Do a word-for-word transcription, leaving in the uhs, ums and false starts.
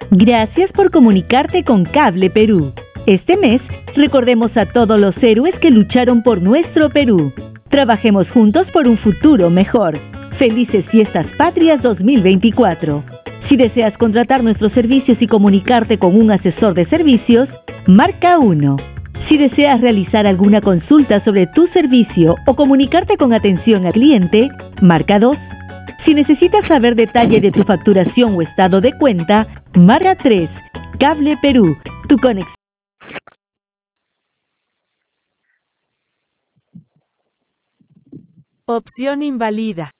Gracias por comunicarte con Cable Perú. Este mes, recordemos a todos los héroes que lucharon por nuestro Perú. Trabajemos juntos por un futuro mejor. Felices Fiestas Patrias dos mil veinticuatro. Si deseas contratar nuestros servicios y comunicarte con un asesor de servicios, marca uno. Si deseas realizar alguna consulta sobre tu servicio o comunicarte con atención al cliente, marca dos. Si necesitas saber detalle de tu facturación o estado de cuenta, marca tres. Cable Perú, tu conexión. Opción inválida.